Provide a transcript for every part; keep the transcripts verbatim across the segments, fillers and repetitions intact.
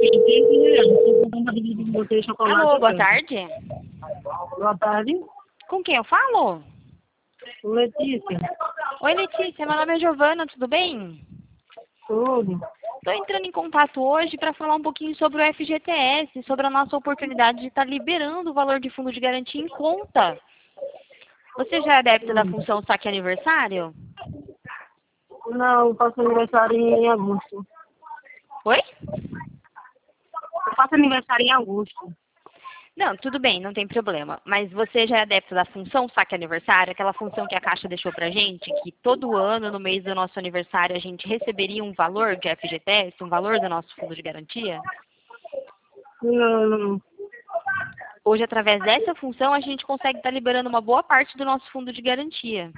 Botei chocolate. Alô, boa tarde. Boa tarde. Com quem eu falo? Letícia. Oi, Letícia. Meu nome é Giovana, tudo bem? Tudo. Estou entrando em contato hoje para falar um pouquinho sobre o F G T S, sobre a nossa oportunidade de estar liberando o valor de fundo de garantia em conta. Você já é adepta da função saque aniversário? Não, eu faço aniversário em agosto. Oi? Eu faço aniversário em agosto. Não, tudo bem, não tem problema. Mas você já é adepto da função saque aniversário, aquela função que a Caixa deixou pra gente, que todo ano, no mês do nosso aniversário, a gente receberia um valor de F G T S, um valor do nosso fundo de garantia? Não, não. Hoje, através dessa função, a gente consegue estar liberando uma boa parte do nosso fundo de garantia.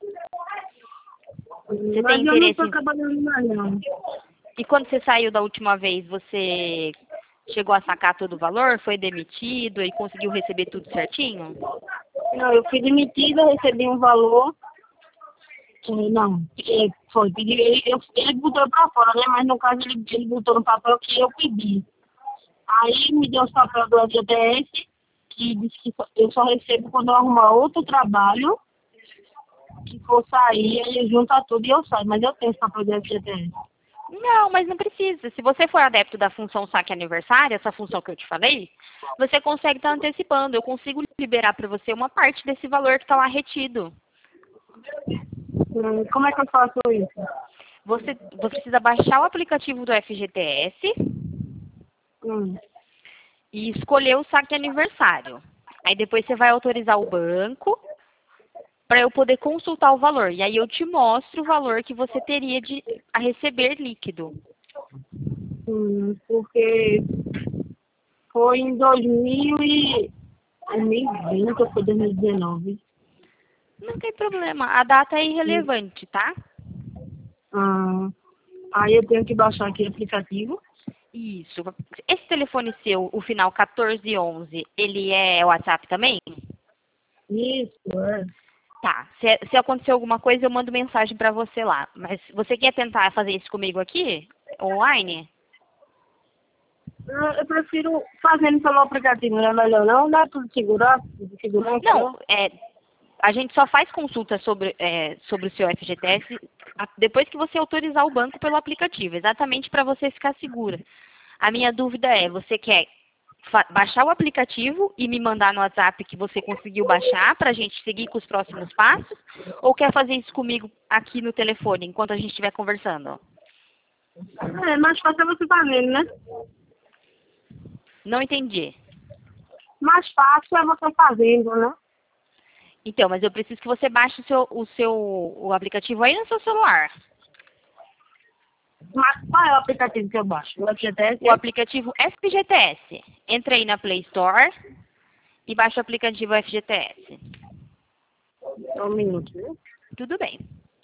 Você Mas tem eu não interesse estou em... trabalhando mais, não. E quando você saiu da última vez, você chegou a sacar todo o valor? Foi demitido e conseguiu receber tudo certinho? Não, eu fui demitida, recebi um valor. que Não, que foi. Pedi, ele, eu, ele botou pra fora, né? Mas no caso ele, ele botou no papel que eu pedi. Aí me deu os papéis do F G T S, que disse que só- eu só recebo quando eu arrumar outro trabalho, que for sair, ele junta tudo e eu saio. Mas eu tenho esse papel do F G T S. Não, mas não precisa. Se você for adepto da função saque aniversário, essa função que eu te falei, você consegue estar antecipando. Eu consigo liberar para você uma parte desse valor que está lá retido. Hum, Como é que eu faço isso? Você, você precisa baixar o aplicativo do F G T S Hum. e escolher o saque aniversário. Aí depois você vai autorizar o banco para eu poder consultar o valor. E aí eu te mostro o valor que você teria de, a receber líquido. Hum, porque foi em dois mil e vinte ou foi dois mil e dezenove. Não tem problema. A data é irrelevante, tá? Ah, aí eu tenho que baixar aqui o aplicativo. Isso. Esse telefone seu, o final quatorze onze, ele é WhatsApp também? Isso, é. Tá. Se, se acontecer alguma coisa, eu mando mensagem pra você lá. Mas você quer tentar fazer isso comigo aqui? Online? Eu, eu prefiro fazendo pelo aplicativo, não é melhor não? Dá tudo segurança, de segurança, Não, não? é, a gente só faz consulta sobre, é, sobre o seu F G T S a- depois que você autorizar o banco pelo aplicativo, exatamente para você ficar segura. A minha dúvida é, você quer fa- baixar o aplicativo e me mandar no WhatsApp que você conseguiu baixar para a gente seguir com os próximos passos? Ou quer fazer isso comigo aqui no telefone, enquanto a gente estiver conversando? É, mais fácil é você fazendo, né? Não entendi. Mais fácil é você fazendo, né? Então, mas eu preciso que você baixe o seu, o seu o aplicativo aí no seu celular. Mas qual é o aplicativo que eu baixo? O F G T S? O aplicativo F G T S. Entra aí na Play Store e baixa o aplicativo F G T S. Só um minuto, né? Tudo bem.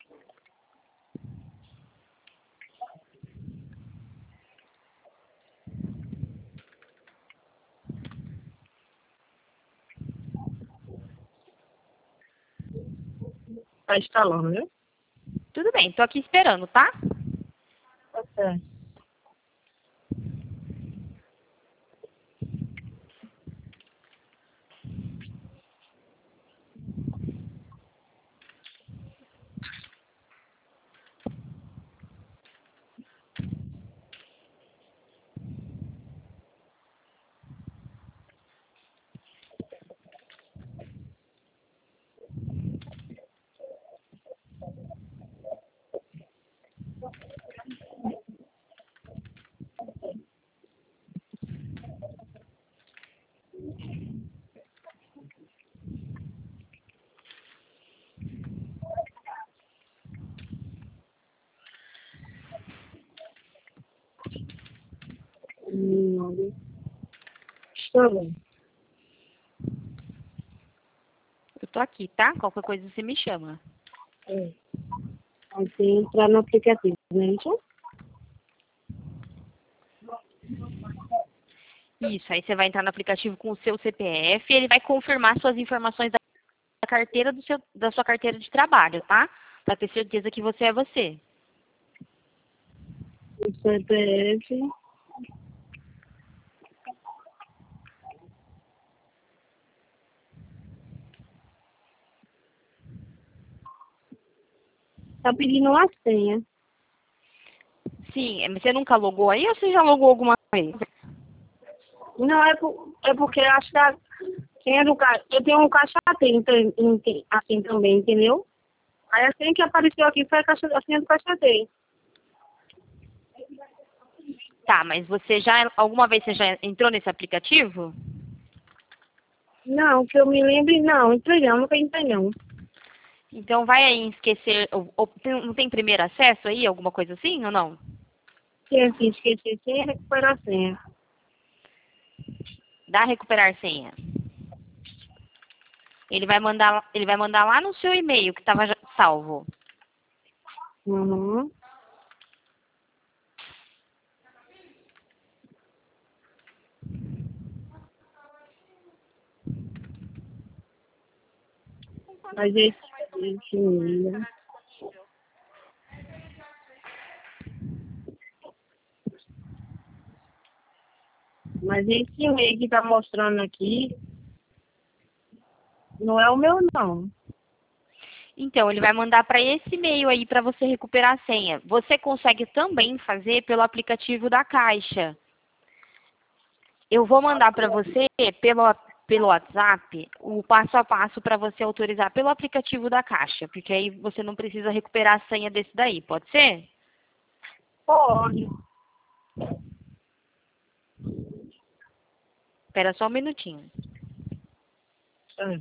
Tá instalando, né? Tudo bem, tô aqui esperando, tá? Tá certo. Hum, Está bem. Eu tô aqui, tá? Qualquer coisa você me chama. É. Aí tem que entrar no aplicativo, né? Isso? Isso, aí você vai entrar no aplicativo com o seu C P F e ele vai confirmar suas informações da carteira do seu, da sua carteira de trabalho, tá? Pra ter certeza que você é você. O C P F. Tá pedindo uma senha. Sim, você nunca logou aí ou você já logou alguma vez? Não, é, por, é porque eu acho que a senha do caixa... Eu tenho um caixa tem, tem, tem, assim também, entendeu? Aí a senha que apareceu aqui foi a, caixa, a senha do caixa tem. Tá, mas você já, alguma vez você já entrou nesse aplicativo? Não, que eu me lembre, não. Entrei não, nunca entrei não. Então vai aí em esquecer, ou, ou, tem- não tem primeiro acesso aí, alguma coisa assim ou não? Se assim, esqueci senha, recuperar a senha. Dá recuperar senha. Ele vai mandar, ele vai mandar lá no seu e-mail que estava salvo. Uhum. Mas esse, esse e-mail... Mas esse e-mail que tá mostrando aqui não é o meu, não. Então, ele vai mandar para esse e-mail aí para você recuperar a senha. Você consegue também fazer pelo aplicativo da Caixa. Eu vou mandar para você pelo, pelo WhatsApp o passo a passo para você autorizar pelo aplicativo da Caixa, porque aí você não precisa recuperar a senha desse daí, pode ser? Pode. Espera só um minutinho. É.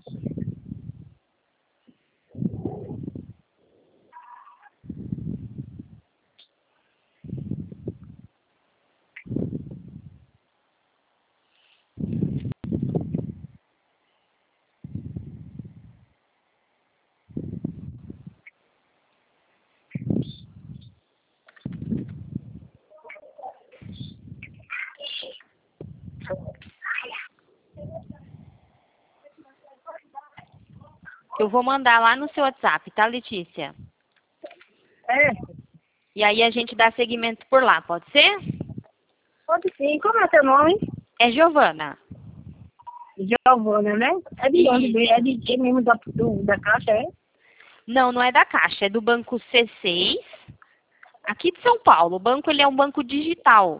Eu vou mandar lá no seu WhatsApp, tá, Letícia? É, E aí a gente dá seguimento por lá, pode ser? pode sim. Como é teu nome? É Giovana. Giovana, né? É de onde? Isso. É de quem mesmo da, do, da caixa, é? Não, não é da Caixa, é do Banco C seis, aqui de São Paulo. O banco ele é um banco digital.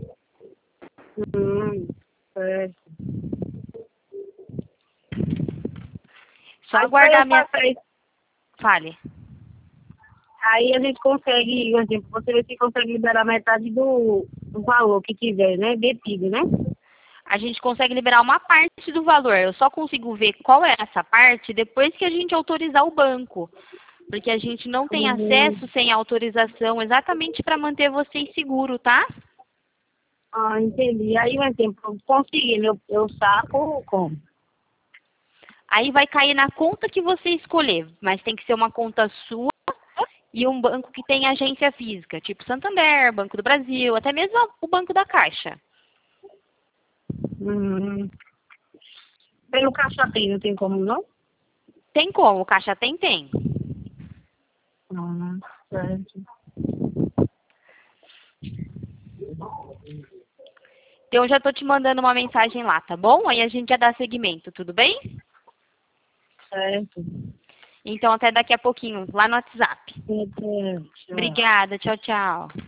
Hum, é. Só Aí pra aguardar eu a minha... passar isso, Fale. aí a gente consegue, por exemplo, você vê se consegue liberar metade do, do valor que tiver, né? Detido, né? A gente consegue liberar uma parte do valor. Eu só consigo ver qual é essa parte depois que a gente autorizar o banco. Porque a gente não tem Uhum. acesso sem autorização, exatamente para manter vocês seguros, tá? Ah, entendi. Aí vai ter, conseguir, eu, eu saco como? Aí vai cair na conta que você escolher, mas tem que ser uma conta sua e um banco que tem agência física, tipo Santander, Banco do Brasil, até mesmo o Banco da Caixa. Hum. Pelo caixa tem, não tem como não? Tem como, o Caixa tem, tem. Ah, certo. Então eu já tô te mandando uma mensagem lá, tá bom? Aí a gente já dá seguimento, tudo bem? Certo. Então até daqui a pouquinho, lá no WhatsApp. Certo. Tchau. Obrigada, tchau, tchau.